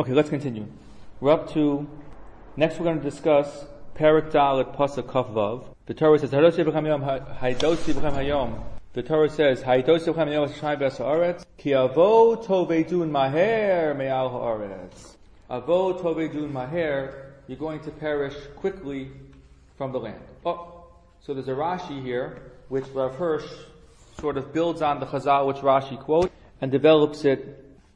Okay, let's continue. We're up to, next we're going to discuss Perek Dalet Pasuk Kaf Vav. The Torah says, Haydosi v'chem hayom. The Torah says, Haydosi v'chem hayom shai b'as ha'aretz, ki avo tovedun maher me'al ha'aretz. Avo tovedun maher, you're going to perish quickly from the land. Oh, so there's a Rashi here, which Rav Hirsch sort of builds on the Chazal which Rashi quotes, and develops it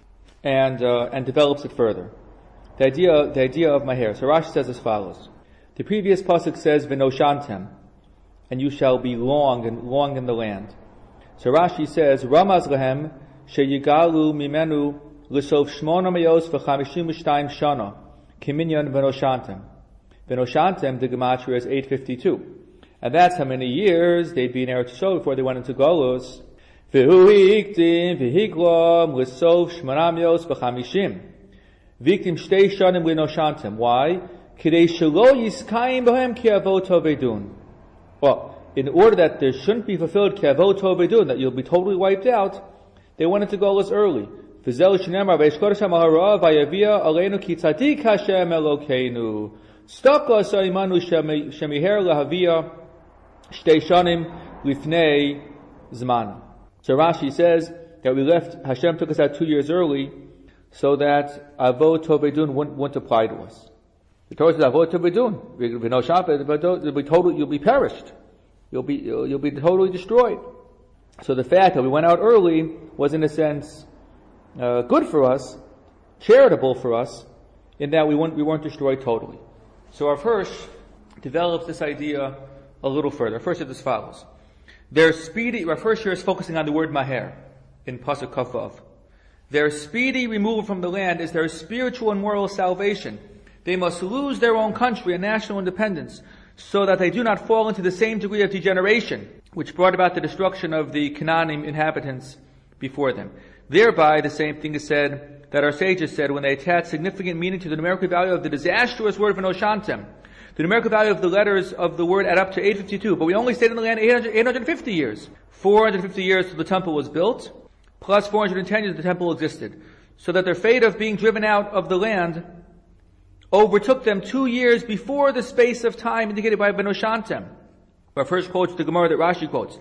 further. The idea of maher. So Rashi says as follows. The previous pasuk says v'noshantem, and you shall be long in the land. So Rashi says Ramaz lehem sheyigalu mimenu l'sof shmona mayos v'chamishim v'shtayim shana kiminyan v'noshantem. V'noshantem, the gematria is 852, and that's how many years they'd be in Eretz Yisrael before they went into Golus. V'hu hiktim v'higlom l'sof shmona mayos v'chamishim v'hiktim shtei shanim v'noshantem. Why? Kidei shelo yiskayim b'hem ki avot tovedun. Well, in order that there shouldn't be fulfilled ki avot tovedun, that you'll be totally wiped out, they wanted to go less early. V'zel shneimar v'yishkor Hashem ha'hara v'yavia aleinu ki tzadik Hashem Elokeinu. Staka sa'imanu shemiher lahavia shtei shanim lifnei zman. So Rashi says that we left, Hashem took us out 2 years early, so that avot tovedun wouldn't apply to us. The Torah says, "Avot tovedun." You'll be perished. You'll be totally destroyed. So the fact that we went out early was, in a sense, good for us, charitable for us, in that we weren't destroyed totally. So Rav Hirsch develops this idea a little further. First, it's as follows: their speedy. Rav Hirsch here is focusing on the word maher in pasuk Kaf Vav. Their speedy removal from the land is their spiritual and moral salvation. They must lose their own country and national independence so that they do not fall into the same degree of degeneration which brought about the destruction of the Canaanim inhabitants before them. Thereby, the same thing is said that our sages said when they attach significant meaning to the numerical value of the disastrous word v'noshantem. The numerical value of the letters of the word add up to 852, but we only stayed in the land 850 years. 450 years till the temple was built, plus 410 years the temple existed. So that their fate of being driven out of the land overtook them 2 years before the space of time indicated by v'noshantem. Our first quotes the Gemara that Rashi quotes.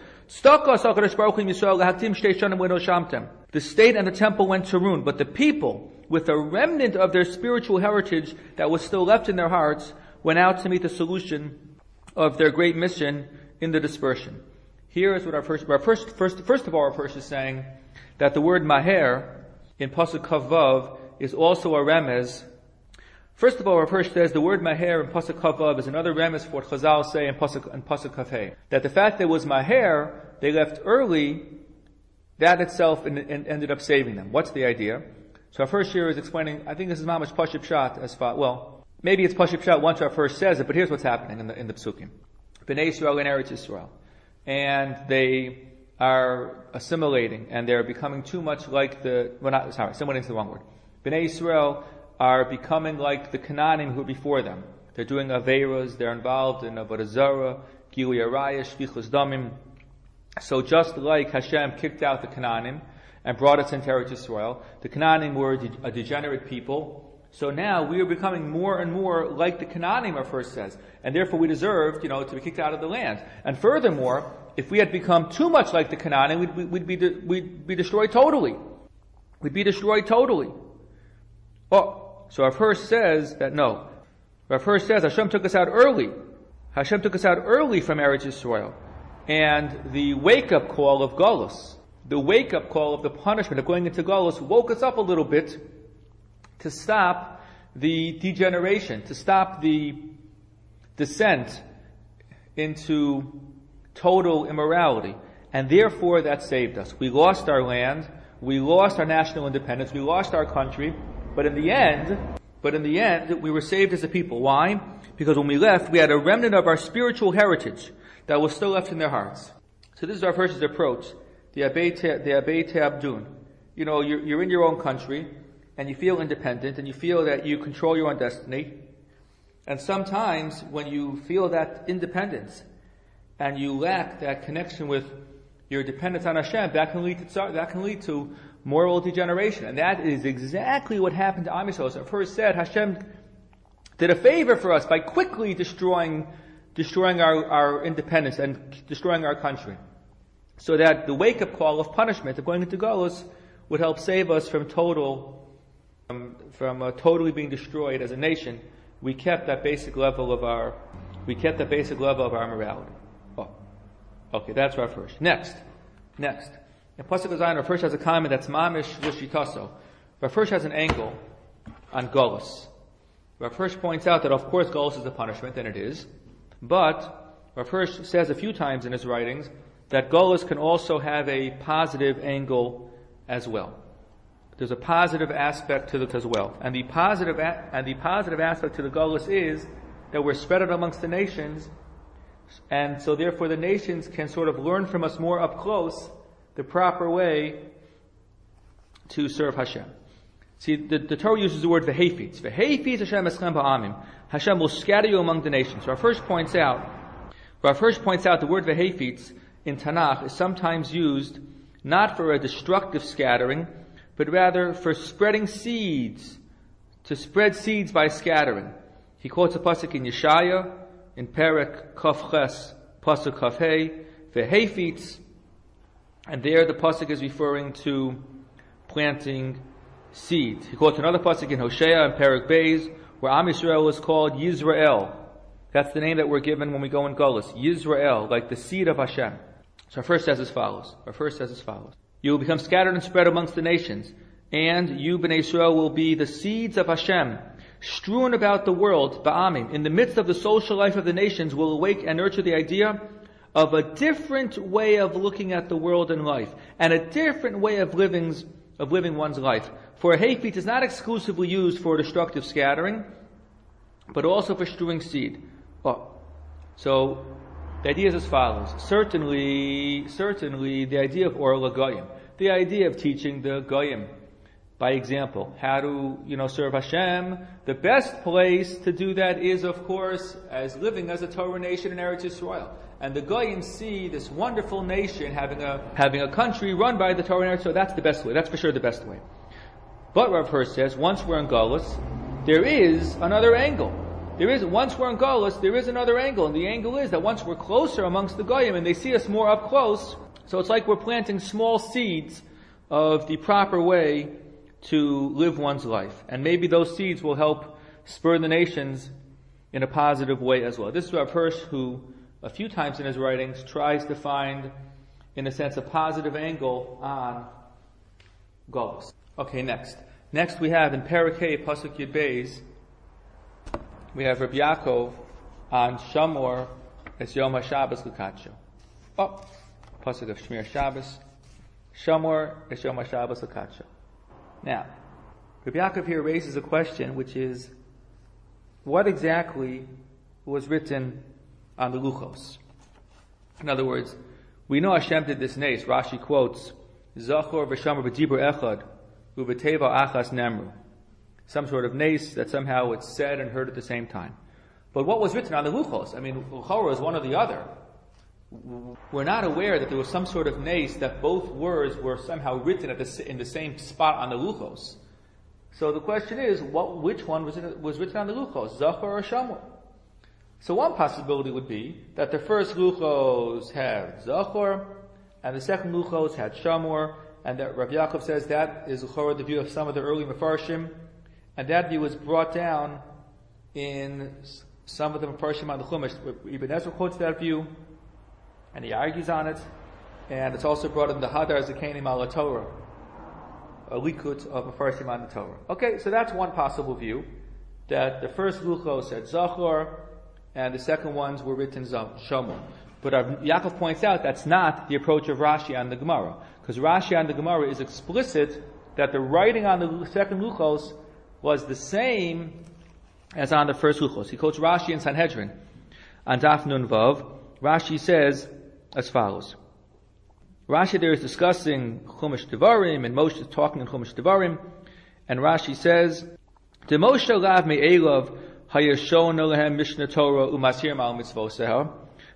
The state and the temple went to ruin, but the people, with a remnant of their spiritual heritage that was still left in their hearts, went out to meet the solution of their great mission in the dispersion. Here is what first of all, our first is saying that the word maher in pasuk Kaf Vav is also a remez. First of all, Rav Hirsch says the word maher in pasuk Kaf Vav is another remez for what Chazal say in pasuk Kaf Hey. That the fact that it was maher, they left early, that itself ended up saving them. What's the idea? So Rav Hirsch here is explaining, I think this is mamash Pashut Pshat as far, well, maybe it's Pashut Pshat once Rav Hirsch says it, but here's what's happening in the psukim. Bnei Yisrael and Eretz Yisrael. And they are assimilating, and they're becoming too much like assimilating is the wrong word. Bnei Yisrael are becoming like the Canaanim who were before them. They're doing Aveiros, they're involved in Avodah Zarah, Gilui Arayah, Shvichus Damim. So just like Hashem kicked out the Canaanim and brought us into Eretz Yisrael, the Canaanim were a degenerate people. So now we are becoming more and more like the Canaanim, our first says. And therefore we deserve, to be kicked out of the land. And furthermore, if we had become too much like the Canaanim, we'd be destroyed totally. We'd be destroyed totally. Oh, so Rav Hirsch says that no. Rav Hirsch says Hashem took us out early. Hashem took us out early from Eretz Yisrael. And the wake-up call of Golus, the wake-up call of the punishment of going into Golus woke us up a little bit to stop the degeneration, to stop the descent into total immorality. And therefore that saved us. We lost our land, we lost our national independence, we lost our country, but in the end, we were saved as a people. Why? Because when we left, we had a remnant of our spiritual heritage that was still left in their hearts. So this is our first approach, the Abei Te'abdun. You're in your own country, and you feel independent, and you feel that you control your own destiny. And sometimes when you feel that independence, and you lack that connection with your dependence on Hashem, that can lead to moral degeneration. And that is exactly what happened to Am Yisrael. So I've first said Hashem did a favor for us by quickly destroying our independence and destroying our country. So that the wake-up call of punishment of going into Golus would help save us from totally being destroyed as a nation. We kept that basic level of our morality. Oh. Okay, that's Rav Hirsch. Next. In Pasuk Zayin, Rav Hirsch has a comment that's mamish l'shitaso. Rav Hirsch has an angle on Golus. Rav Hirsch points out that of course Golus is a punishment, and it is. But Rav Hirsch says a few times in his writings that Golus can also have a positive angle as well. There's a positive aspect to it as well. And the positive aspect to the Golus is that we're spread out amongst the nations, and so therefore the nations can sort of learn from us more up close the proper way to serve Hashem. See, the Torah uses the word v'hefitz. V'hefitz Hashem eschem ba'amim. Hashem will scatter you among the nations. Rav Hirsch points out the word v'hefitz in Tanakh is sometimes used not for a destructive scattering, but rather for spreading seeds, to spread seeds by scattering. He quotes a pasuk in Yeshaya, in Perek Kaf Ches, pasuk Kaf Hey, v'hefitz, and there the pasuk is referring to planting seeds. He quotes another pasuk in Hosea, in Perek Beis, where Am Yisrael is called Yisrael. That's the name that we're given when we go in Golus. Yisrael, like the seed of Hashem. So our first says as follows. You will become scattered and spread amongst the nations, and you, Bnei Yisrael, will be the seeds of Hashem, strewn about the world, ba'amim. In the midst of the social life of the nations will awake and nurture the idea of a different way of looking at the world and life, and a different way of living one's life. For a hayfeet is not exclusively used for destructive scattering, but also for strewing seed. So the idea is as follows. Certainly, the idea of Or LaGoyim, the idea of teaching the Goyim, by example, how to, serve Hashem. The best place to do that is, of course, as living as a Torah nation in Eretz Yisrael. And the Goyim see this wonderful nation having a country run by the Torah and Eretz Yisrael. That's the best way. That's for sure the best way. But Rav Hirsch says, once we're in Golus, there is another angle. Once we're in Golus, there is another angle. And the angle is that once we're closer amongst the Goyim and they see us more up close, so it's like we're planting small seeds of the proper way to live one's life. And maybe those seeds will help spur the nations in a positive way as well. This is Rav Hirsch, who a few times in his writings tries to find, in a sense, a positive angle on Golus. Okay, next. Next we have in Parakeh, Pasuk Yud Beis, we have Rabbi Yaakov on Shamor es Yom HaShabbos L'Kadsho. Pasuk of Shmir Shabbos. Shamor es Yom HaShabbos L'Kadsho. Now, Rabbi Yaakov here raises a question, which is, what exactly was written on the Luchos? In other words, we know Hashem did this nace. Rashi quotes, Zachor v'shamor b'dibur echad, u'b'teva achas nemru. Some sort of nace that somehow it's said and heard at the same time. But what was written on the Luchos? I mean, Luchora is one or the other. We're not aware that there was some sort of nace that both words were somehow written in the same spot on the Luchos. So the question is, which one was written on the Luchos, Zachor or Shamor? So one possibility would be that the first Luchos had Zachor, and the second Luchos had Shamor, and that Rav Yaakov says that is the view of some of the early Mefarshim, and that view was brought down in some of the Mefarshim on the Chumash. Ibn Ezra quotes that view, and he argues on it, and it's also brought in the Hadar Zakanim al Torah, a likut of Mefarshim on the Torah. Okay, so that's one possible view, that the first Luchos said Zachor, and the second ones were written Shamor. But Yaakov points out that's not the approach of Rashi on the Gemara, because Rashi on the Gemara is explicit that the writing on the second Luchos was the same as on the first Luchos. He quotes Rashi in Sanhedrin on Daf Nun Vav. Rashi says as follows. Rashi there is discussing Chumash Devarim, and Moshe is talking in Chumash Devarim, and Rashi says, "De Moshe lav me'elav hayashon lehem Mishnah Torah umasir mal mitzvoseha."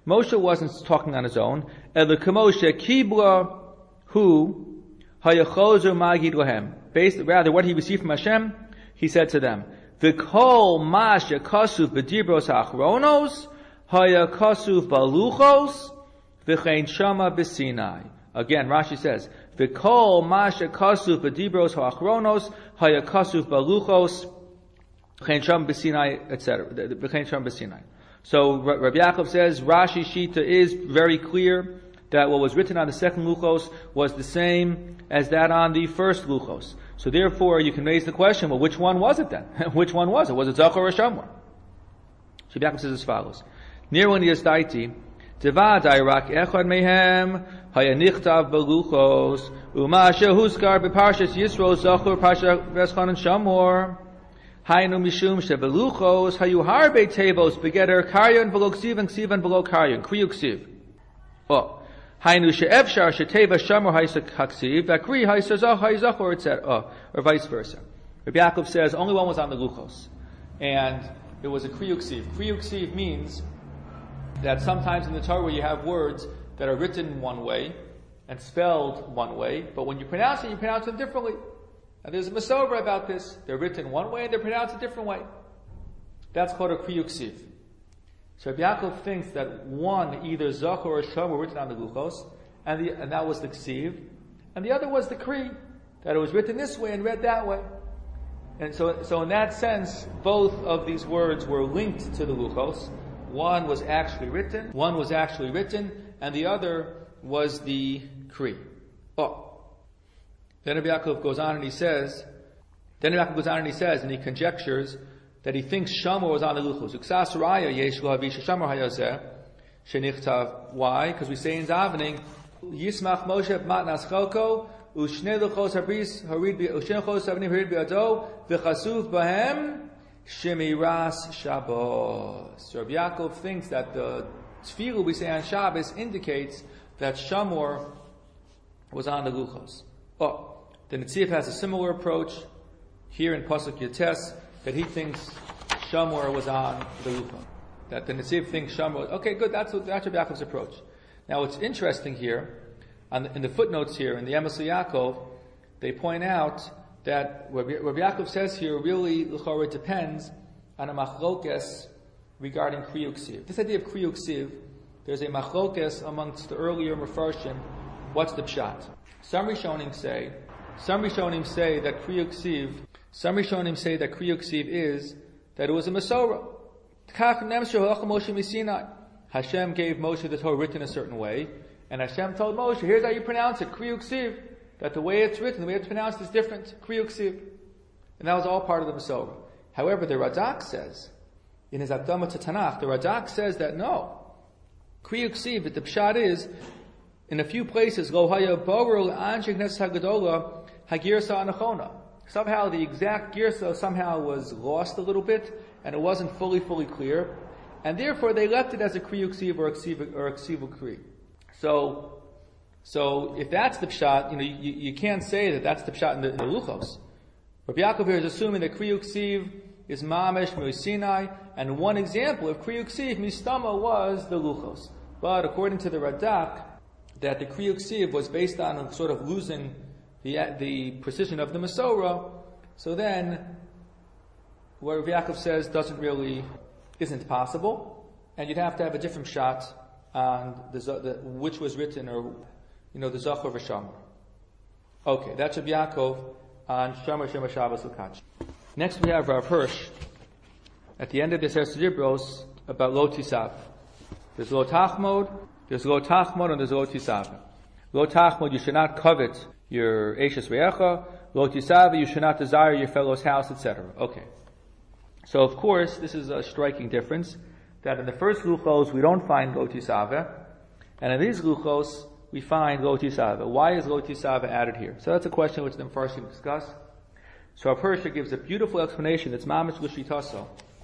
Moshe wasn't talking on his own. Moshe kibla hu hayachozu magid lahem. Rather, what he received from Hashem, he said to them, V'kol masha kasuf b'dibros ha'achronos hayakasuf baluchos v'chein shama b'sinai. Again, Rashi says, V'kol masha kasuf b'dibros ha'achronos hayakasuf baluchos v'chein shama b'sinai, etc. V'chein shama b'sinai. So Rabbi Yaakov says Rashi Shita is very clear that what was written on the second luchos was the same as that on the first luchos. So therefore, you can raise the question: well, which one was it then? Which one was it? Was it Zachor or Shamor? Rabbi Yaakov says as follows: Nirwan Yasdaiti Tevadai Rak Echad Mehem Hayanichtav Beluchos Uma Shehuskar BeParshas Yisro Zachor Parsha Veschon and Shamor. Hainu mishum shebeluchos hayu harbe tevos begeder karyon v'lo ksiv and ksiv and v'lo karyon kriyu ksiv. Oh, hainu she'efshar sheteva shamor haisa haksiv v'akri haisa zach haizachor etc. Or vice versa. Rabbi Yaakov says only one was on the luchos, and it was a kriyu ksiv. Kriyu ksiv means that sometimes in the Torah you have words that are written one way and spelled one way, but when you pronounce them differently. And there's a Masorah about this. They're written one way and they're pronounced a different way. That's called a Kriyu Ksiv. So Rabbi Yaakov thinks that one, either Zachor or Shom, were written on the Luchos, and that was the Ksiv, and the other was the Kri, that it was written this way and read that way. And so in that sense, both of these words were linked to the Luchos. One was actually written, and the other was the Kri. Oh. Then Rabbi Yaakov goes on and he says, and he conjectures that he thinks Shamor was on the Luchos. Uksas Raya yesh lo havisha Shamor hayazeh shenichtav. Why? Because we say in davening, Yismach Moshe matnas chalko u'shnei luchos habris harid u'shnei luchos havnim harid bi'ado v'chasuf bahem shemiras Shabbos. So Rabbi Yaakov thinks that the tefillah we say on Shabbos indicates that Shamor was on the Luchos. Oh. The Netziv has a similar approach here in Pasuk Yates, that he thinks Shamor was on the Luchos. That the Netziv thinks Shamor. Okay, good. That's Rabbi Yaakov's approach. Now, what's interesting here, in the footnotes here in the Emes Yaakov, they point out that Rabbi Yaakov says here really l'chorah depends on a machlokes regarding Kriyu Ksiv. This idea of Kriyu Ksiv, there's a machlokes amongst the earlier Mefarshim. What's the pshat? Some Rishonim say that Kriyu Ksiv is that it was a Masorah. Hashem gave Moshe the Torah written a certain way, and Hashem told Moshe, here's how you pronounce it, Kriyu Ksiv, that the way it's written, the way it's pronounced is different, Kriyu Ksiv. And that was all part of the Masorah. However, the Radak says, in his Akdama to Tanakh, the Radak says that no, Kriyu Ksiv, that the pshat is, in a few places, Lo haya borur l'anshei knesset hagadola hagirsa anachona. Somehow the exact girsa somehow was lost a little bit, and it wasn't fully clear, and therefore they left it as a kriyu ksiv or a ksivu kri. So if that's the pshat, you can't say that that's the pshat in the luchos. Rabbi Yaakov here is assuming that kriyu ksiv is mamish Sinai, and one example of kriyu ksiv mistama was the luchos. But according to the Radak, that the Kriyu Ksiv was based on sort of losing the precision of the Masorah, so then what Rabbi Yaakov says isn't possible, and you'd have to have a different shot on which was written, or the Zachor v'Shamor. Okay, that's Rabbi Yaakov on Shamor Shema Shabbos L'Kach. Next we have Rav Hirsch at the end of this Dibros about Lo Tisav. There's Lo Tachmod, and there's Lo Tisav. Lo Tachmod, you should not covet your Eishes Re'echa. Lo Tisav, you should not desire your fellow's house, etc. Okay. So of course, this is a striking difference, that in the first Luchos we don't find Lo Tisav, and in these Luchos we find Lo Tisav. Why is Lo Tisav added here? So that's a question which the Mefarshim discuss. So Rav Hirsch gives a beautiful explanation. It's Mamish L'Shitaso.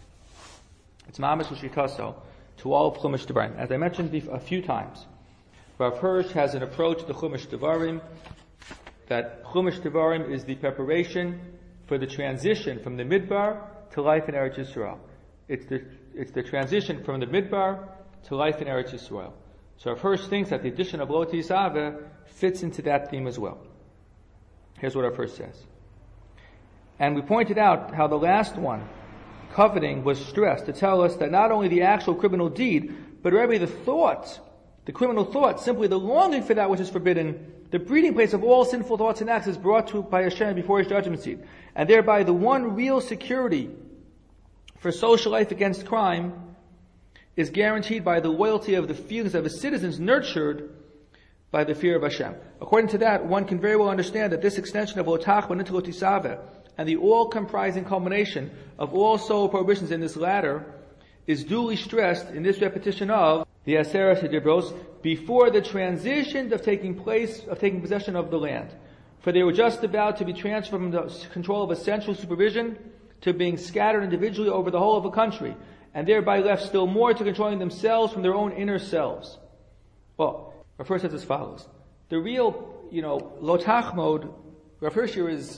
To all of Chumash Devarim. As I mentioned a few times, Rav Hirsch has an approach to Chumash Devarim, that Chumash Devarim is the preparation for the transition from the Midbar to life in Eretz Yisrael. It's the transition from the Midbar to life in Eretz Yisrael. So Rav Hirsch thinks that the addition of Lo Tisaveh fits into that theme as well. Here's what Rav Hirsch says. And we pointed out how the last one, coveting, was stressed to tell us that not only the actual criminal deed, but rather the thought, the criminal thought, simply the longing for that which is forbidden, the breeding place of all sinful thoughts and acts is brought to by Hashem before His judgment seat. And thereby the one real security for social life against crime is guaranteed by the loyalty of the feelings of his citizens nurtured by the fear of Hashem. According to that, one can very well understand that this extension of Lo Tachmod into Lo Tisaveh and the all-comprising culmination of all soul prohibitions in this latter is duly stressed in this repetition of the Aseret HaDibros before the transition of taking possession of the land. For they were just about to be transferred from the control of a central supervision to being scattered individually over the whole of a country, and thereby left still more to controlling themselves from their own inner selves. Well, Rav Hirsch says as follows. The real, Lo Tachmod, Rav Hirsch here is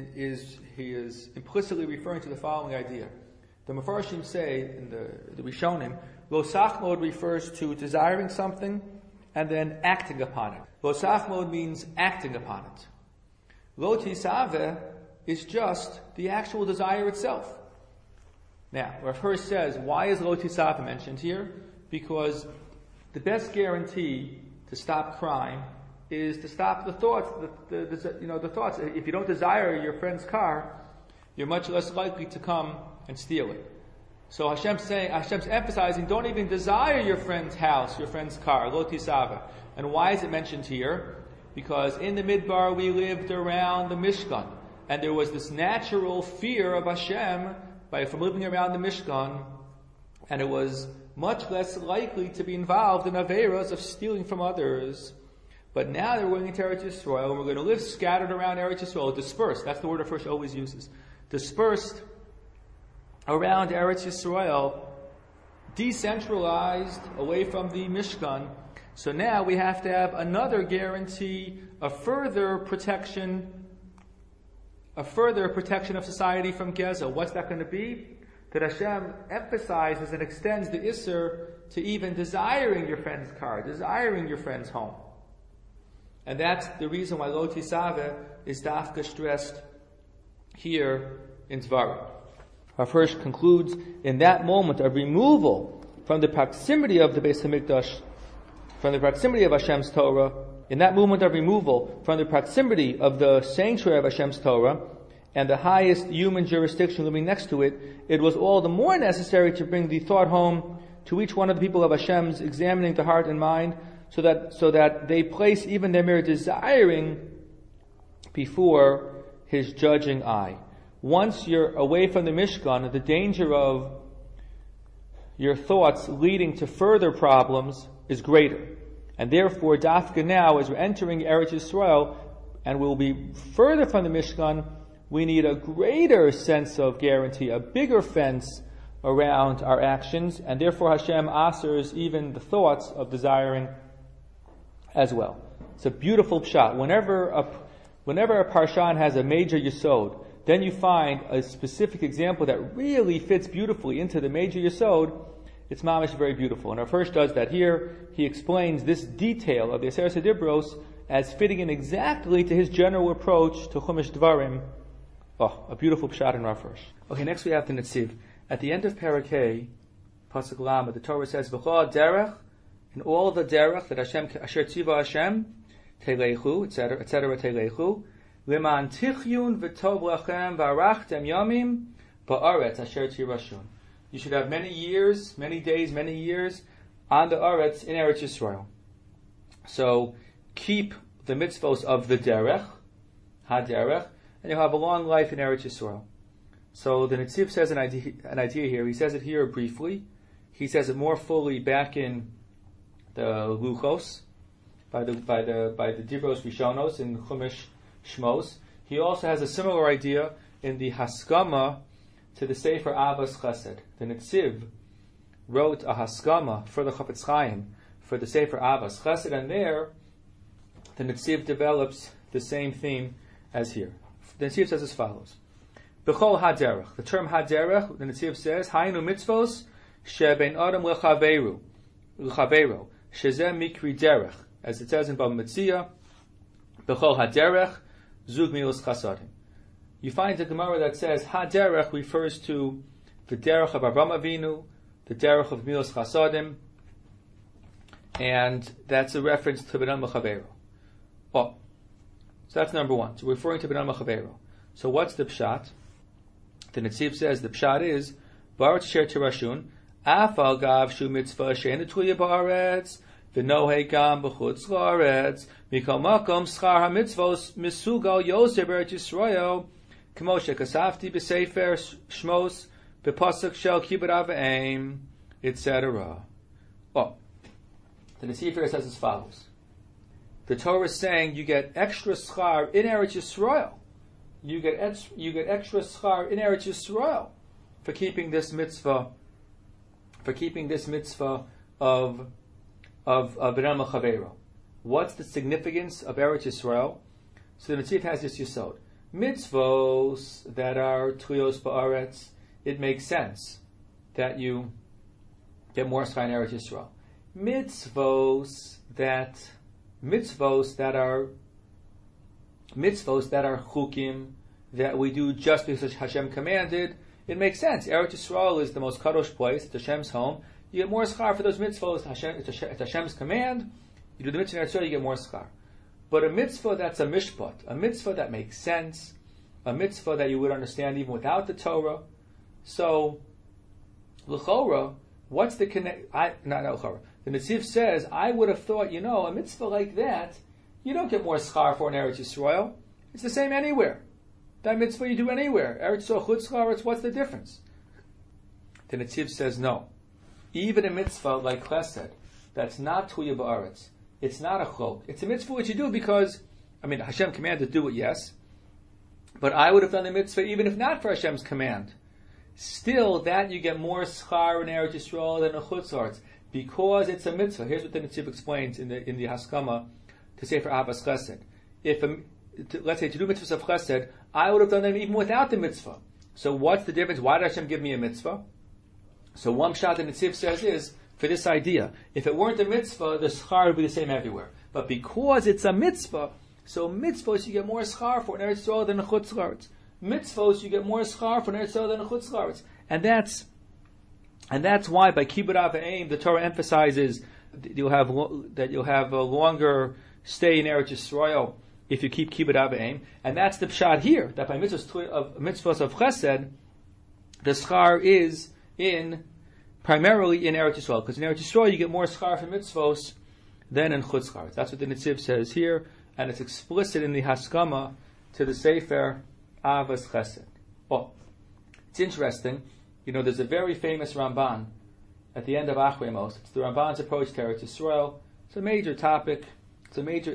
implicitly referring to the following idea. The Mefarshim say, in the Rishonim, Lo Tachmod refers to desiring something and then acting upon it. Lo Tachmod means acting upon it. Lo Tisaveh is just the actual desire itself. Now, Rav Hirsch says, why is Lo Tisaveh mentioned here? Because the best guarantee to stop crime is to stop the thoughts. The thoughts. If you don't desire your friend's car, you're much less likely to come and steal it. So Hashem's emphasizing, don't even desire your friend's house, your friend's car, Lo Tisaveh. And why is it mentioned here? Because in the Midbar we lived around the Mishkan, and there was this natural fear of Hashem from living around the Mishkan, and it was much less likely to be involved in Averas of stealing from others. But now that we're going into Eretz Yisrael, and we're going to live scattered around Eretz Yisrael, dispersed, that's the word Rav Hirsch always uses, dispersed around Eretz Yisrael, decentralized away from the Mishkan. So now we have to have another guarantee, a further protection of society from Geza. What's that going to be? That Hashem emphasizes and extends the Isser to even desiring your friend's car, desiring your friend's home. And that's the reason why Lo Tisaveh is dafka stressed here in Dvarim. Rav Hirsch concludes, in that moment of removal from the proximity of the Beis HaMikdash, from the proximity of Hashem's Torah, in that moment of removal from the proximity of the sanctuary of Hashem's Torah and the highest human jurisdiction living next to it, it was all the more necessary to bring the thought home to each one of the people of Hashem's examining the heart and mind, so that they place even their mere desiring before His judging eye. Once you're away from the Mishkan, the danger of your thoughts leading to further problems is greater. And therefore, dafka now, as we're entering Eretz Yisrael, and we'll be further from the Mishkan, we need a greater sense of guarantee, a bigger fence around our actions, and therefore Hashem asers even the thoughts of desiring as well. It's a beautiful pshat. Whenever a parshan has a major yesod, then you find a specific example that really fits beautifully into the major yesod. It's mamish very beautiful. And Rav Hirsch does that here. He explains this detail of the Aseret HaDibros as fitting in exactly to his general approach to Chumash Dvarim. Oh, a beautiful pshat in Rav Hirsch. Okay, next we have the Netziv. At the end of Parakeh, Pasuk Lamed, the Torah says, V'chol derech, in all the derech that Hashem, Asher Tziva Hashem, Telechu, etc., Telechu, Leman Tichyun v'tov lachem v'arachtem yamim ba'aretz Asher Tirashun. You should have many years, many days, many years on the Aretz in Eretz Yisrael. So keep the mitzvos of the derech, ha-derech, and you'll have a long life in Eretz Yisrael. So the Netziv says an idea here. He says it here briefly. He says it more fully back in the Luchos, by the Divros Rishonos in Chumash Shmos. He also has a similar idea in the Haskama to the Sefer Avos Chesed. The Netziv wrote a Haskama for the Chafetz Chaim for the Sefer Avos Chesed, and there the Netziv develops the same theme as here. The Netziv says as follows: B'chol haderech. The term haderech, the Netziv says, Haynu mitzvos shebein adam lechaveru. l'chaveiro, shezeh mikri derech, as it says in Bava Metzia, b'chol haderech, zug milos chasadim. You find a Gemara that says haderech refers to the derech of Avraham Avinu, the derech of milos chasadim, and that's a reference to B'nai Mechaveiro. Oh, so that's number one. So we're referring to B'nai Mechaveiro. So what's the pshat? The Netziv says the pshat is Baratz Sher Tirashun Afal Gav Shu Mitzvah She'ena Tluya Ba'aretz V'Nohei Gam B'Chutz La'aretz Mikol Makom Schar HaMitzvos Misugal Yosef Eretz Yisrael K'mo Shekasafti B'Sefer Shmos B'Pasuk Shel Kibbut Av V'Eim, etc. Oh, the Netziv here says as follows. The Torah is saying you get extra schar in Eretz Yisrael. You get extra schar in Eretz Yisrael for keeping this mitzvah. For keeping this mitzvah of B'nai Mechaveiro. What's the significance of Eretz Yisrael? So the Netziv has this yesod. Mitzvos that are tuyos ba'aretz, it makes sense that you get more schar in Eretz Yisrael. Mitzvos that are chukim that we do just because Hashem commanded, it makes sense. Eretz Yisrael is the most kadosh place. It's Hashem's home. You get more schar for those mitzvos. It's Hashem's command. You do the mitzvah in Eretz Yisrael, you get more schar. But a mitzvah that's a mishpat, a mitzvah that makes sense, a mitzvah that you would understand even without the Torah. So, l'chora, what's the connect? Not l'chora. The Netziv says, I would have thought, a mitzvah like that, you don't get more schar for in Eretz Yisrael. It's the same anywhere. That mitzvah you do anywhere. Eretz Yisrael, Chutz La'aretz, what's the difference? The Netziv says no. Even a mitzvah like Chesed, that's not Tuya Ba'aretz, it's not a chok. It's a mitzvah which you do because, Hashem commanded to do it, yes. But I would have done the mitzvah even if not for Hashem's command. Still, that you get more schar in Eretz Yisrael than a Chutz La'aretz. Because it's a mitzvah. Here's what the Netziv explains in the Haskama to say for Ahavas Chesed. Let's say to do mitzvahs of Chesed, I would have done them even without the mitzvah. So what's the difference? Why did Hashem give me a mitzvah? So one shot the Netziv says is, for this idea, if it weren't a mitzvah, the schar would be the same everywhere. But because it's a mitzvah, so mitzvahs you get more schar for in Eretz Yisrael than a Chutz La'aretz. Mitzvahs you get more schar for in Eretz Yisrael than a Chutz La'aretz. And that's why by Kibbut Av V'Eim the Torah emphasizes that you'll have a longer stay in Eretz Yisrael if you keep Kibbut Av V'Eim. And that's the pshat here, that by mitzvahs of Chesed, the schar is primarily in Eretz Yisrael. Because in Eretz Yisrael you get more schar for mitzvahs than in Chutz La'aretz. That's what the Netziv says here, and it's explicit in the Haskama to the Sefer Avos Chesed. Oh, it's interesting. There's a very famous Ramban at the end of Achrei Mos. It's the Ramban's approach to Eretz Yisrael. It's a major topic. It's a major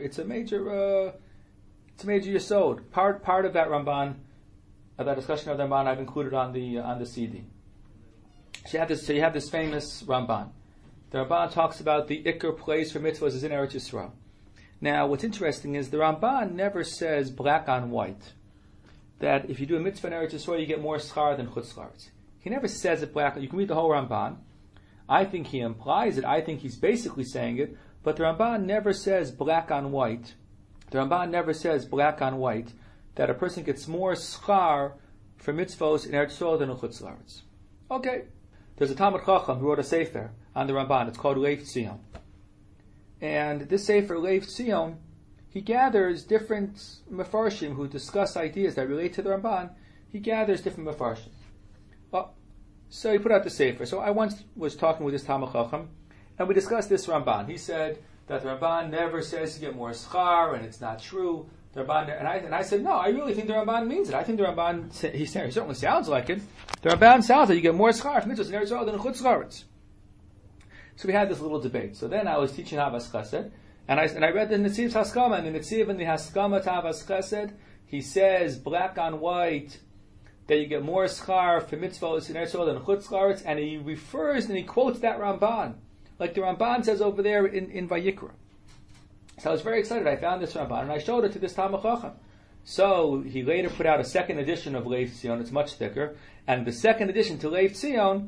yesod. Part of that Ramban, of that discussion of the Ramban, I've included on the CD. So you have this famous Ramban. The Ramban talks about the Iker place for mitzvahs is in Eretz Yisrael. Now, what's interesting is the Ramban never says black on white that if you do a mitzvah in Eretz Yisrael, you get more schar than Chutz La'aretz. He never says it black. You can read the whole Ramban. I think he implies it. I think he's basically saying it. But the Ramban never says black on white. The Ramban never says black on white that a person gets more schar for mitzvahs in Eretz Yisrael than in Chutz La'aretz. Okay. There's a Talmud Chacham who wrote a sefer on the Ramban. It's called Leif Tzion. And this sefer, Leif Tzion, he gathers different mefarshim who discuss ideas that relate to the Ramban. He gathers different mefarshim. So he put out the sefer. So I once was talking with this Talmud Chacham, and we discussed this Ramban. He said that the Ramban never says you get more schar, and it's not true. The Ramban, and I said, no, I really think the Ramban means it. I think the Ramban, he certainly sounds like it. The Ramban sounds like you get more schar from mitzvahs in Eretz Yisrael than in Chutz La'aretz. So we had this little debate. So then I was teaching Havas Chesed, and I read the Netziv's Haskama, and the Netziv in the Haskama to Havas Chesed, he says black on white that you get more schar for mitzvahs in Eretz Yisrael than Chutz La'aretz, and he refers and he quotes that Ramban, like the Ramban says over there in Vayikra. So I was very excited. I found this Ramban and I showed it to this Talmud Chacham. So he later put out a second edition of Leif Tzion. It's much thicker, and the second edition to Leif Tzion,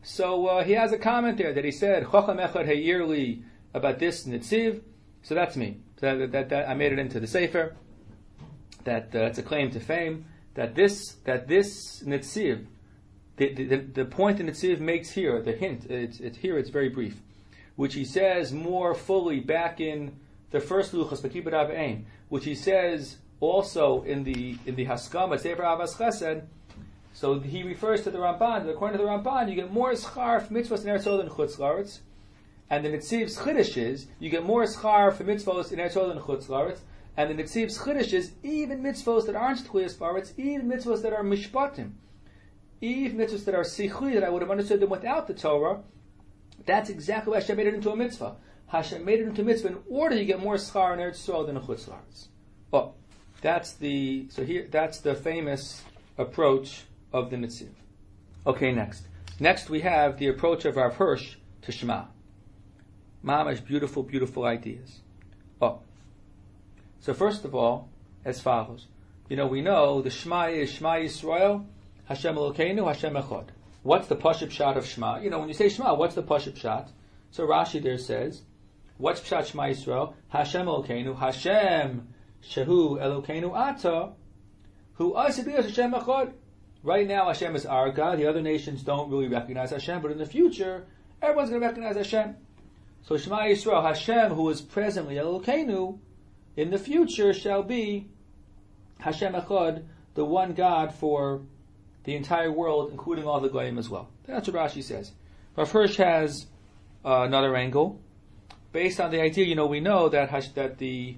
So he has a comment there that he said, Chacham Echad Hayirli about this Nitziv. So that's me. That I made it into the Sefer. That's a claim to fame. That this Nitziv, the point the Nitziv makes here, the hint, it's very brief, which he says more fully back in the first Luchos, Bekibud Av Ein, which he says also in the Haskama, Sefer Avas Chesed. So he refers to the Ramban. According to the Ramban, you get more schar for mitzvahs in Eretz Yisrael than Chutz La'aretz. And the Nitziv's Chiddush is, you get more schar for mitzvahs in Eretz Yisrael than Chutz La'aretz. And the Nitziv's Chiddush is, even mitzvahs that aren't Tchuyas La'aretz, even mitzvahs that are Mishpatim, even mitzvahs that are Sichui, that I would have understood them without the Torah, that's exactly why Hashem made it into a mitzvah. Hashem made it into a mitzvah in order to get more schar in Eretz Yisrael than Chutz La'aretz. Oh, that's the famous approach of the Nitziv. Okay, next. Next we have the approach of Rav Hirsch to Shema. Mamash, beautiful, beautiful ideas. Oh. So first of all, as follows. We know the Shema is Shema Yisrael, Hashem Elokeinu, Hashem Echad. What's the Pashup Pshat of Shema? When you say Shema, what's the Pashup Pshat? So Rashi there says, what's Pshat Shema Yisrael? Hashem Elokeinu, Hashem Shehu Elokeinu Ata, Hu Asibiyas Hashem Echad. Right now Hashem is our God. The other nations don't really recognize Hashem, but in the future, everyone's going to recognize Hashem. So Shema Yisrael, Hashem, who is presently Elokeinu, in the future shall be Hashem Echad, the one God for the entire world, including all the Goyim as well. That's what Rashi says. Rav Hirsch has another angle. Based on the idea, we know that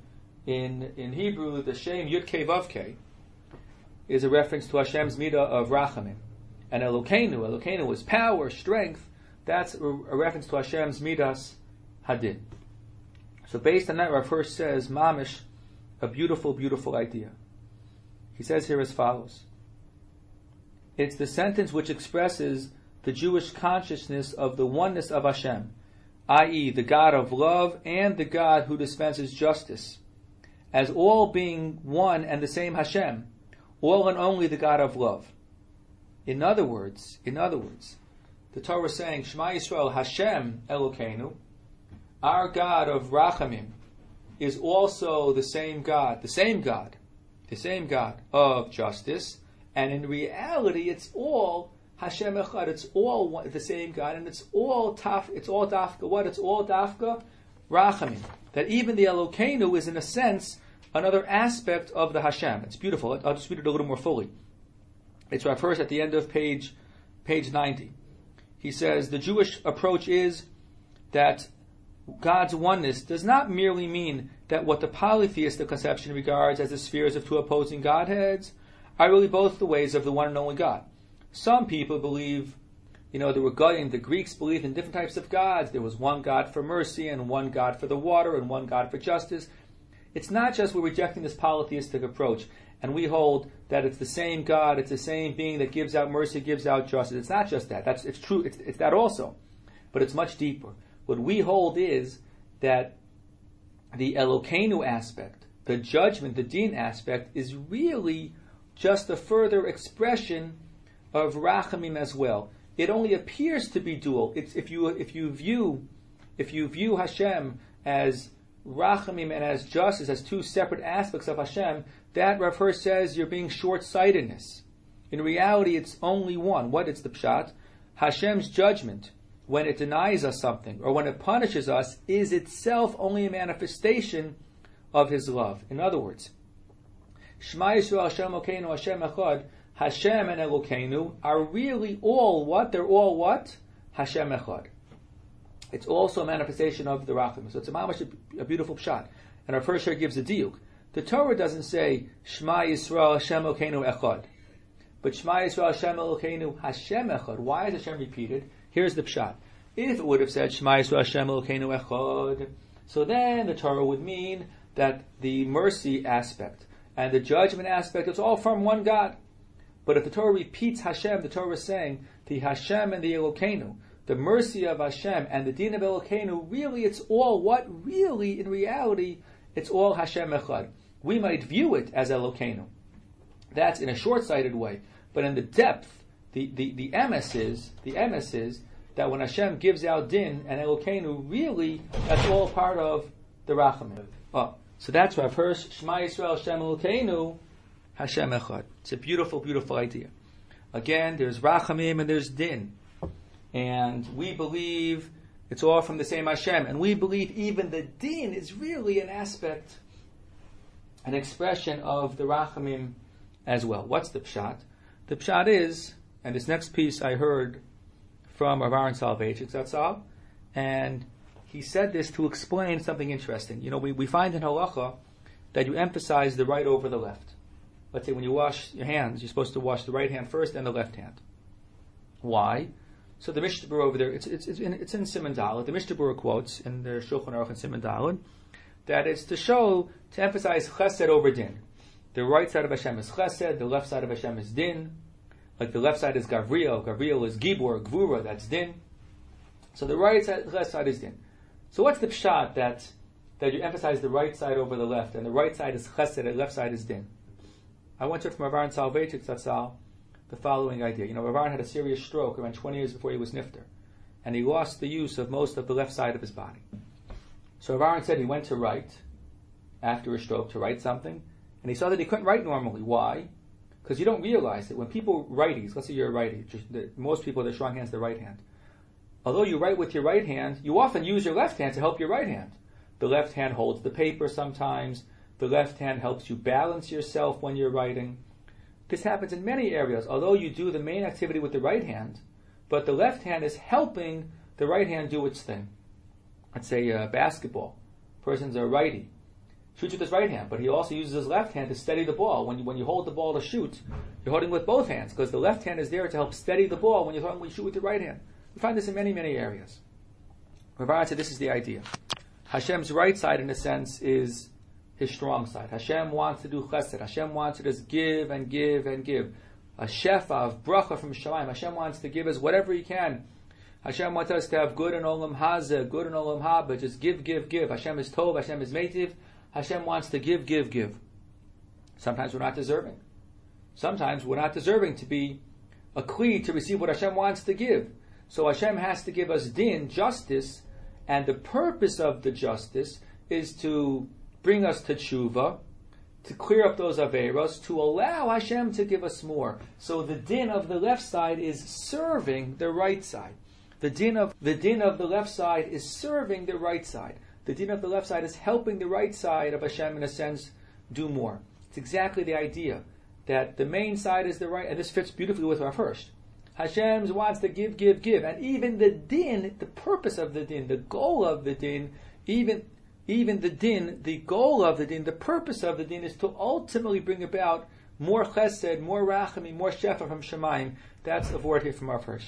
in Hebrew, the Shem Yud Kei Vav Kei is a reference to Hashem's midah of Rachamim. And Elokeinu is power, strength. That's a reference to Hashem's midas Hadin. So based on that, Rav Hirsch says, Mamish, a beautiful, beautiful idea. He says here as follows. It's the sentence which expresses the Jewish consciousness of the oneness of Hashem, i.e., the God of love and the God who dispenses justice, as all being one and the same Hashem, all and only the God of love. In other words, the Torah is saying, Shema Yisrael, Hashem Elokeinu, our God of Rachamim, is also the same God of justice, and in reality, it's all Hashem Echad. It's all one, the same God, and it's all dafka. What? It's all dafka Rachamim. That even the Elokeinu is, in a sense, another aspect of the Hashem. It's beautiful. I'll just read it a little more fully. It's Rav Hirsch at the end of page 90. He says, the Jewish approach is that God's oneness does not merely mean that what the polytheistic conception regards as the spheres of two opposing Godheads are really both the ways of the one and only God. Some people believe, there were Goyim, the Greeks believed in different types of gods. There was one God for mercy, and one God for the water, and one God for justice. It's not just we're rejecting this polytheistic approach, and we hold that it's the same God, it's the same being that gives out mercy, gives out justice. It's not just that. It's true. It's that also. But it's much deeper. What we hold is that the Elokeinu aspect, the judgment, the Din aspect, is really just a further expression of Rachamim as well. It only appears to be dual. It's if you view Hashem as Rachamim and as justice as two separate aspects of Hashem, that Rav Hirsch says you're being short-sightedness. In reality, it's only one. What? It's the Pshat. Hashem's judgment, when it denies us something or when it punishes us, is itself only a manifestation of His love. In other words, Shema Yisrael Hashem Elokeinu Hashem Echad, Hashem and Elokeinu are really all what? They're all what? Hashem Echad. It's also a manifestation of the Rachamim. So it's a beautiful pshat. And our first here gives a diuk. The Torah doesn't say Shema Yisrael Hashem Elokeinu Echad, but Shema Yisrael Hashem Elokeinu Hashem Echad. Why is Hashem repeated? Here's the pshat. If it would have said Shema Yisrael Hashem Elokeinu Echad, so then the Torah would mean that the mercy aspect and the judgment aspect, it's all from one God. But if the Torah repeats Hashem, the Torah is saying the Hashem and the Elokeinu, the mercy of Hashem and the Din of Elokeinu, really it's all what? Really, in reality, it's all Hashem Echad. We might view it as Elokeinu. That's in a short-sighted way. But in the depth, the emes is that when Hashem gives out din and Elokeinu, really, that's all part of the Rachamim. Oh, so that's Rav Hirsch, Shema Yisrael, Hashem Elokeinu, Hashem Echad. It's a beautiful, beautiful idea. Again, there's Rachamim and there's din. And we believe it's all from the same Hashem. And we believe even the din is really an aspect, an expression of the Rachamim as well. What's the pshat? The pshat is, and this next piece I heard from Rav Aaron Soloveitchik Zatzal, and he said this to explain something interesting. You know, we find in halacha that you emphasize the right over the left. Let's say when you wash your hands, you're supposed to wash the right hand first and the left hand. Why? So the Mishnah Berurah over there, it's in Siman Daled. The Mishnah Berurah quotes in the Shulchan Aruch in Siman Daled that it's to emphasize chesed over din. The right side of Hashem is chesed, the left side of Hashem is din. Like the left side is Gavriel is Gibor, Gvura, that's din. So the right side, the left side is din. So what's the pshat that you emphasize the right side over the left, and the right side is chesed, and the left side is din? I went to it from Rav Aaron Soloveitchik Zatzal the following idea. You know, Rav Aaron had a serious stroke around 20 years before he was nifter, and he lost the use of most of the left side of his body. So Rav Aaron said he went to write, after a stroke, to write something, and he saw that he couldn't write normally. Why? Because you don't realize that when people righties, let's say you're a righty, most people, their strong hand's the right hand. Although you write with your right hand, you often use your left hand to help your right hand. The left hand holds the paper sometimes. The left hand helps you balance yourself when you're writing. This happens in many areas. Although you do the main activity with the right hand, but the left hand is helping the right hand do its thing. Let's say basketball. Person's a righty. Shoots with his right hand, but he also uses his left hand to steady the ball. When you hold the ball to shoot, you're holding with both hands, because the left hand is there to help steady the ball when you shoot with your right hand. We find this in many, many areas. Rav Aaron said this is the idea. Hashem's right side, in a sense, is his strong side. Hashem wants to do chesed. Hashem wants to just give and give and give. A shefa of bracha from Shamayim. Hashem wants to give us whatever He can. Hashem wants us to have good in olam hazeh, good in olam haba. Just give, give, give. Hashem is tov. Hashem is meitiv. Hashem wants to give, give, give. Sometimes we're not deserving. Sometimes we're not deserving to be a kli to receive what Hashem wants to give. So Hashem has to give us din, justice, and the purpose of the justice is to bring us to tshuva, to clear up those averos, to allow Hashem to give us more. So the din of the left side is serving the right side. The din of the left side is serving the right side. The din of the left side is helping the right side of Hashem, in a sense, do more. It's exactly the idea that the main side is the right, and this fits beautifully with our first. Hashem wants to give, give, give. And even the din, the purpose of the din, the goal of the din, even the din, the goal of the din, the purpose of the din is to ultimately bring about more chesed, more rachamim, more shefa from Shemayim. That's the word here from our first.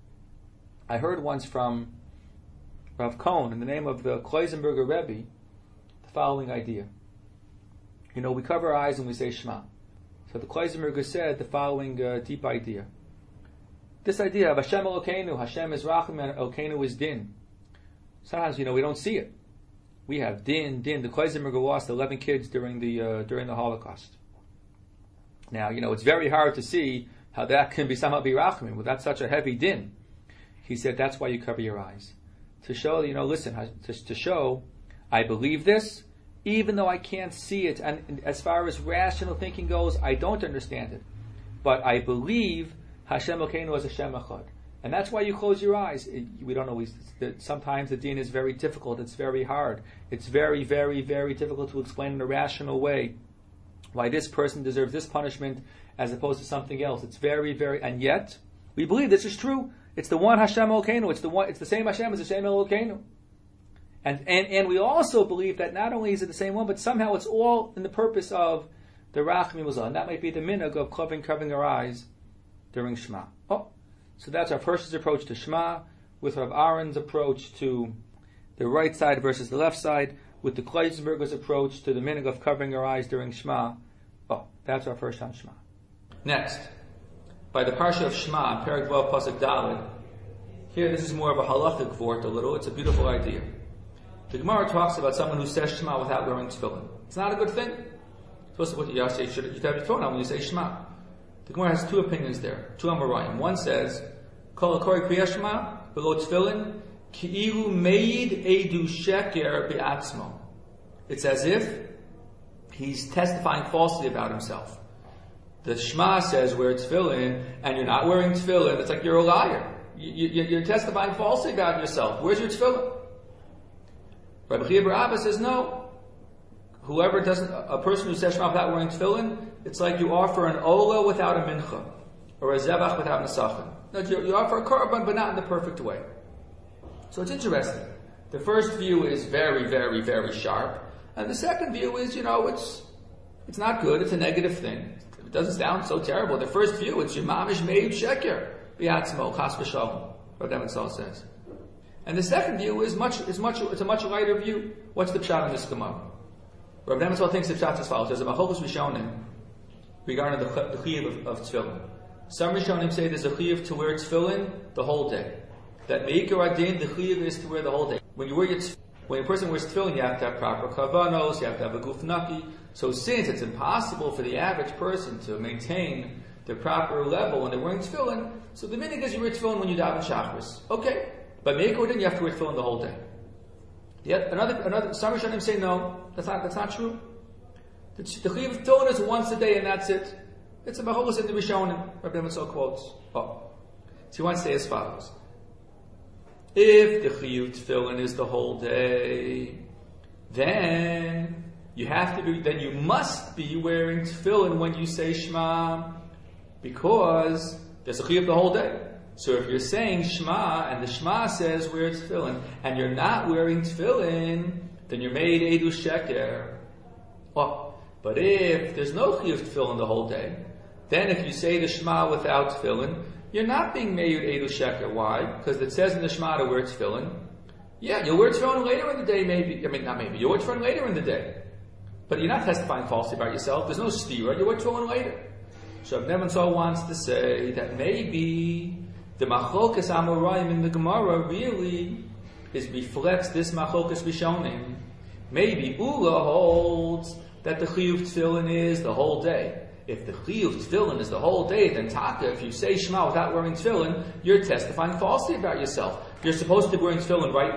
I heard once from Rav Cohn, in the name of the Kloisenberger Rebbe, the following idea. You know, we cover our eyes and we say Shema. So the Kloisenberger said the following deep idea. This idea of Hashem Elokeinu, Hashem is Racham and Elokeinu is Din. Sometimes, we don't see it. We have Din. The Kloisenberger lost 11 kids during the Holocaust. Now, it's very hard to see how that can be somehow be Racham without such a heavy Din. He said that's why you cover your eyes. To show, to show, I believe this, even though I can't see it, and as far as rational thinking goes, I don't understand it. But I believe Hashem Elokeinu is Hashem Echad. And that's why you close your eyes. We don't always, sometimes the din is very difficult, it's very hard. It's very, very, very difficult to explain in a rational way why this person deserves this punishment as opposed to something else. It's very, very, and yet, we believe this is true. It's the one Hashem Elokeinu. It's the same Hashem as Hashem Elokeinu. And we also believe that not only is it the same one, but somehow it's all in the purpose of the Rachmim Uzah. And that might be the minhag of covering our eyes during Shema. So that's our first approach to Shema, with Rav Aaron's approach to the right side versus the left side, with the Kloisenberger's approach to the minhag of covering our eyes during Shema. That's our first on Shema. Next, by the Parsha of Shema, Perek Vav Pasuk Daled. Here, this is more of a halachic vort a little. It's a beautiful idea. The Gemara talks about someone who says Shema without wearing tefillin. It's not a good thing. Supposed to put you should have your tefillin on when you say Shema. The Gemara has two opinions there, two Amoraim. One says, Kol HaKori Kriya Shema, below tefillin, ki'ilu meid edu sheker be'atzmo. It's as if he's testifying falsely about himself. The Shema says wear tefillin, and you're not wearing tefillin. It's like you're a liar. You're testifying falsely about yourself. Where's your tefillin? Rabbi Chia bar Abba says no. Whoever doesn't, a person who says Shema without wearing tefillin, it's like you offer an olah without a mincha, or a zebach without nesachim. No, you offer a korban, but not in the perfect way. So it's interesting. The first view is very, very, very sharp, and the second view is, it's not good. It's a negative thing. It doesn't sound so terrible. The first view, it's Yemamish Meid Sheker B'Atzmo Chas V'Shalom. Rav Nebenzahl says. And the second view is it's a much lighter view. What's the pshat in this Gemara? Rav Nebenzahl thinks the pshat is as follows. There's a Machlokes Rishonim regarding the chiyuv of tefillin. Some Rishonim say there's a chiyuv to wear tefillin the whole day. That Meikar Adin, the chiyuv is to wear the whole day. When a person wears tefillin, you have to have proper kavanos, you have to have a guf naki. So since it's impossible for the average person to maintain the proper level when they're wearing tefillin, so the minhag is you wear tefillin when you daven shachris. Okay. But Meikar Adin, you have to wear tefillin the whole day. Yet another some Rishonim say no, that's not true. The chiyuv of tefillin is once a day and that's it. It's a machlokes in the Rishonim. Rabbi Nebenzahl quotes. So he wants to say as follows. If the chiyuv tefillin is the whole day, then you must be wearing tefillin when you say Shema, because there's a chiyuv the whole day. So if you're saying Shema, and the Shema says wear tefillin, and you're not wearing tefillin, then you're made edu sheker. But if there's no chiyuv tefillin the whole day, then if you say the Shema without tefillin, you're not being made edu sheker. Why? Because it says in the Shema to wear tefillin. Yeah, you'll wear tefillin later in the day, maybe. Not maybe. You'll wear tefillin later in the day. But you're not testifying falsely about yourself. There's no stira. You'll wear tefillin later. So Rav Nebenzahl wants to say that maybe the machlokas amoraim in the Gemara really reflects this machlokas rishonim. Maybe Ula holds that the chiyuv tefillin is the whole day. If the chiyuv tefillin is the whole day, then taka, if you say Shema without wearing tefillin, you're testifying falsely about yourself. You're supposed to be wearing tefillin right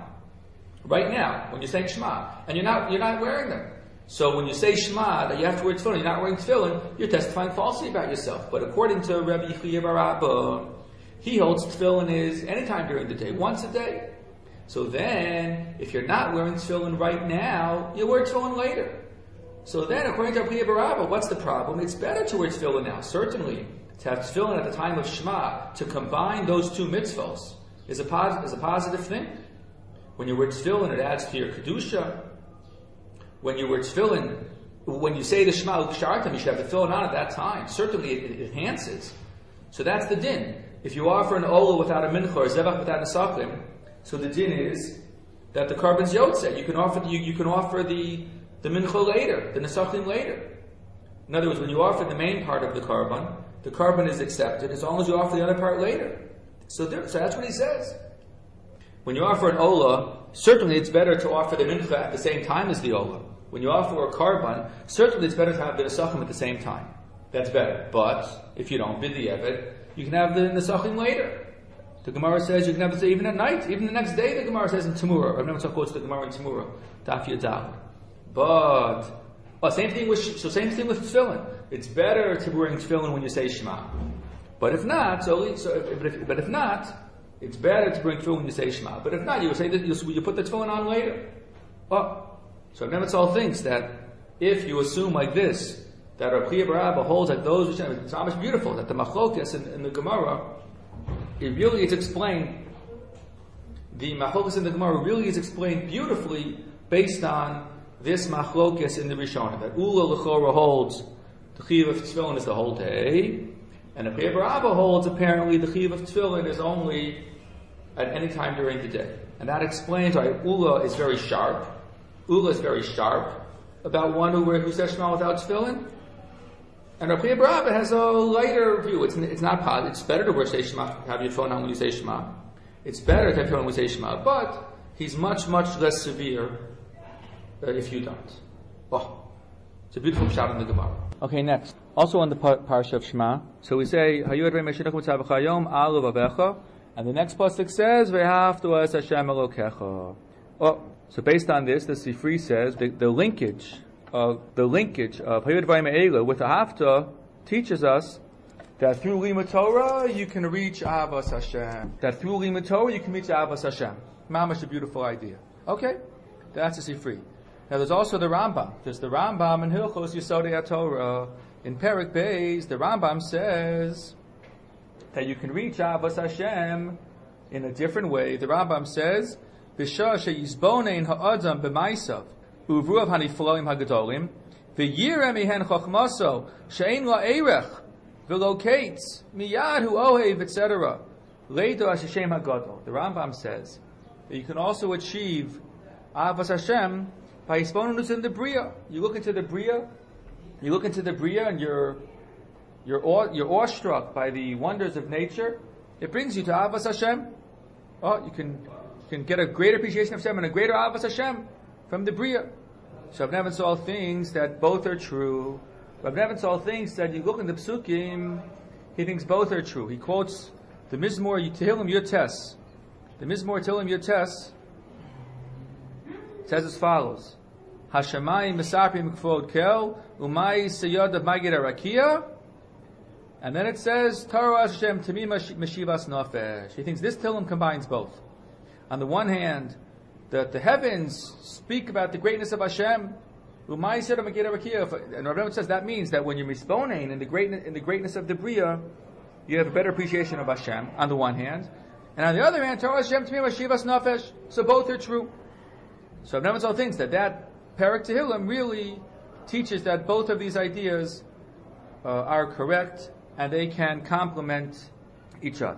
now, when you're saying Shema, and you're not wearing them. So when you say Shema that you have to wear tefillin, you're not wearing tefillin, you're testifying falsely about yourself. But according to Rabbi Chia bar Abba, he holds tefillin is anytime during the day, once a day. So then, if you're not wearing tefillin right now, you wear tefillin later. So then, according to Rabbi Chia bar Abba, what's the problem? It's better to wear tefillin now, certainly. To have tefillin at the time of Shema, to combine those two mitzvos, is a positive thing. When you wear tefillin, it adds to your kedusha. When you wear tefillin, when you say the Shema Ukshartam, you should have the tefillin on at that time. Certainly, it enhances. So that's the din. If you offer an olah without a mincha or zevach without a nesachim, so the din is that the korban's yotzeh. You can offer the mincha later, the nesachim later. In other words, when you offer the main part of the korban is accepted as long as you offer the other part later. So that's what he says. When you offer an olah, certainly it's better to offer the mincha at the same time as the olah. When you offer a korban, certainly it's better to have the nesachim at the same time. That's better. But if you don't, b'di'evet, you can have the nesachim later. The Gemara says you can have it even at night, even the next day. The Gemara says in Tamura. I've never quotes the Gemara in Tamura, Daf Yadal. But same thing with tefillin. It's better to be wearing tefillin when you say Shema. But if not, it's better to bring tefillin when you say Shema. But if not, you would say that you put the tefillin on later. So Nebenzahl thinks that if you assume like this, that Rabbi Chia bar Abba holds that those, it's almost beautiful, that the machlokas in the Gemara, it's explained, the machlokas in the Gemara really is explained beautifully based on this machlokas in the Rishonim, that Ula L'chora holds the chiyuv of tefillin is the whole day, and Rabbi Chia bar Abba holds apparently the chiyuv of tefillin is only at any time during the day. And that explains why Ula is very sharp. Ula is very sharp about one who says Shema without tefillin. And Rabbi Chia bar Abba has a lighter view. It's not positive. It's better to say Shema, have your phone on when you say Shema. It's better to have your phone when you say Shema. But he's much, much less severe if you don't. It's a beautiful shot in the Gemara. Okay, next. Also on the parsha of Shema. So we say, Hayu Adonai Meshach Mitzavach Hayom Al Vavecha. And the next pasuk says, Ve'ahavta es Hashem Elokecha. Oh, so based on this, the Sifri says the linkage of Hayud Vayim Eila with the Hafta teaches us that through Limud Torah you can reach Ahavas Hashem. That through Limud Torah you can reach Ahavas Hashem. Mamash, a beautiful idea. Okay, that's the Sifri. Now there's also the Rambam. There's the Rambam in Hilchos Yesodei HaTorah. In Perek Beis, the Rambam says that you can reach Ahavas Hashem in a different way. The Rambam says, B'shah sheyizbonein ha'adam b'maisav u'vruav hanifloim ha'gadolim v'yireh mihen chochmaso she'ein la'erech v'lokates miyad hu ohev, etc. Leido Hashem ha'gadol. The Rambam says that you can also achieve Ahavas Hashem by hisbonenus in the Bria. You look into the Bria, and you're awestruck by the wonders of nature. It brings you to Ahavas Hashem. Oh, you can get a greater appreciation of Hashem and a greater Ahavas Hashem from the Bria. So Rav Nebenzahl thinks that both are true. Rav Nebenzahl thinks that you look in the Psukim, he thinks both are true. He quotes the Mizmor Tehillim Yotes. The Mizmor Tehillim Yotes says as follows: Hashemayim Mesaprim K'vod Kel Umay Seyod of Magid Arakia. And then it says Torah Hashem Tamima Meshivas Nafesh. He thinks this Tehillim combines both. On the one hand, that the heavens speak about the greatness of Hashem. Umay Seyod of Magid Arakia. And Rav Nebenzahl says that means that when you're misbonein in the greatness of the Bria, you have a better appreciation of Hashem on the one hand, and on the other hand, Torah Hashem Tamima Meshivas Nafesh. So both are true. So Rav Nebenzahl thinks that Perek Tehillim really teaches that both of these ideas are correct and they can complement each other.